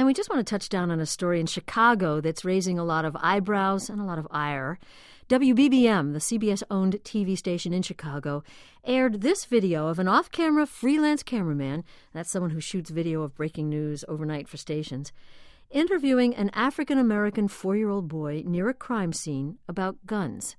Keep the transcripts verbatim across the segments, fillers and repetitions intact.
we just want to touch down on a story in Chicago that's raising a lot of eyebrows and a lot of ire. W B B M, the C B S-owned T V station in Chicago, aired this video of an off-camera freelance cameraman, that's someone who shoots video of breaking news overnight for stations, interviewing an African-American four-year-old boy near a crime scene about guns.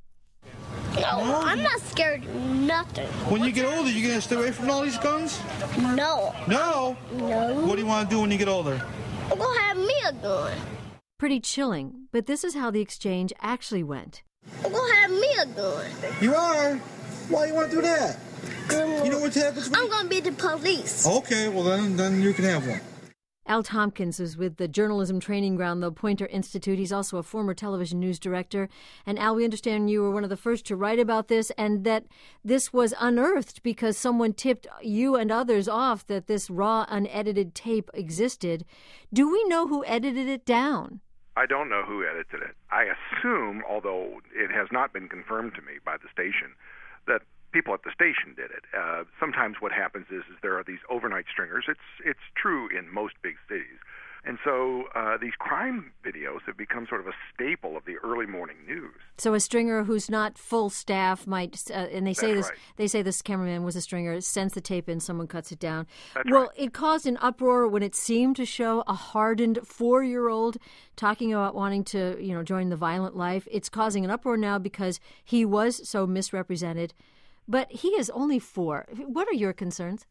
No, I'm not scared of nothing. When you get older, you going to stay away from all these guns? No. No? No. What do you want to do when you get older? I'm going to have me a gun. Pretty chilling, but this is how the exchange actually went. I'm going to have me a gun. You are? Why do you want to do that? Um, You know what happens when I'm going to be the police. Okay, well then, then you can have one. Al Tompkins is with the journalism training ground, the Poynter Institute. He's also a former television news director. And Al, we understand you were one of the first to write about this and that this was unearthed because someone tipped you and others off that this raw, unedited tape existed. Do we know who edited it down? I don't know who edited it. I assume, although it has not been confirmed to me by the station, that people at the station did it. Uh, sometimes what happens is, is there are these overnight stringers. It's it's true in most big cities. And so uh, these crime videos have become sort of a staple of the early morning news. So a stringer who's not full staff might, uh, and they say That's this, right. they say this cameraman was a stringer, sends the tape in, someone cuts it down. That's well, right. it caused an uproar when it seemed to show a hardened four-year-old talking about wanting to, you know, join the violent life. It's causing an uproar now because he was so misrepresented. But he is only four. What are your concerns?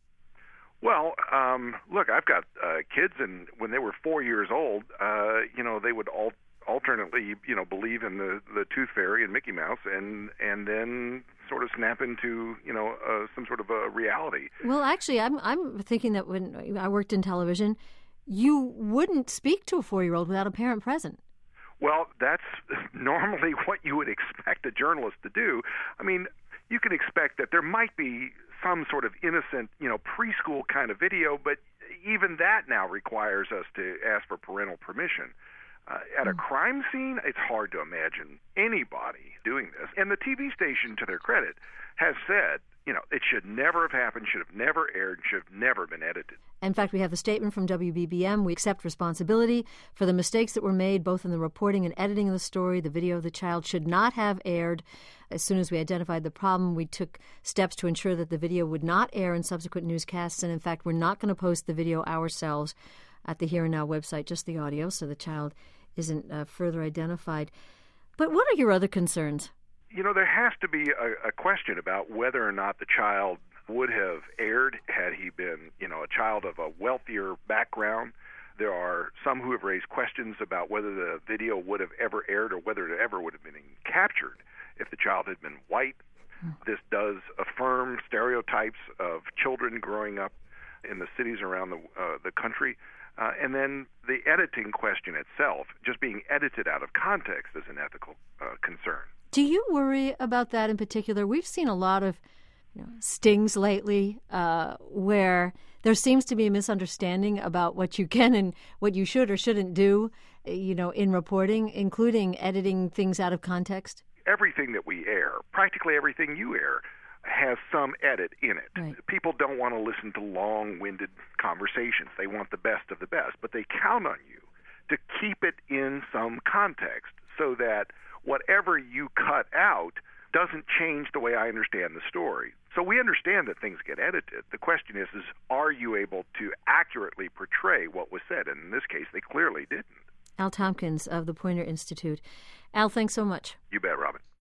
Well, um, look, I've got uh, kids, and when they were four years old, uh, you know, they would all alternately, you know, believe in the, the Tooth Fairy and Mickey Mouse, and and then sort of snap into, you know, uh, some sort of a reality. Well, actually, I'm I'm thinking that when I worked in television, you wouldn't speak to a four-year-old without a parent present. Well, that's normally what you would expect a journalist to do. I mean, you could expect that there might be some sort of innocent, you know, preschool kind of video, but even that now requires us to ask for parental permission. Uh, at a crime scene, it's hard to imagine anybody doing this. And the T V station, to their credit, has said, you know, it should never have happened, should have never aired, should have never been edited. In fact, we have the statement from W B B M. We accept responsibility for the mistakes that were made, both in the reporting and editing of the story. The video of the child should not have aired. As soon as we identified the problem, we took steps to ensure that the video would not air in subsequent newscasts. And in fact, we're not going to post the video ourselves at the Here and Now website, just the audio, so the child isn't uh, further identified. But what are your other concerns? You know, there has to be a, a question about whether or not the child would have aired had he been, you know, a child of a wealthier background. There are some who have raised questions about whether the video would have ever aired or whether it ever would have been captured if the child had been white. This does affirm stereotypes of children growing up in the cities around the uh, the country. Uh, and then the editing question itself, just being edited out of context, is an ethical uh, concern. Do you worry about that in particular? We've seen a lot of you know, stings lately uh, where there seems to be a misunderstanding about what you can and what you should or shouldn't do, you know, in reporting, including editing things out of context. Everything that we air, practically everything you air, has some edit in it. Right. People don't want to listen to long-winded conversations. They want the best of the best, but they count on you to keep it in some context so that whatever you cut out doesn't change the way I understand the story. So we understand that things get edited. The question is, is are you able to accurately portray what was said? And in this case, they clearly didn't. Al Tompkins of the Poynter Institute. Al, thanks so much. You bet, Robin.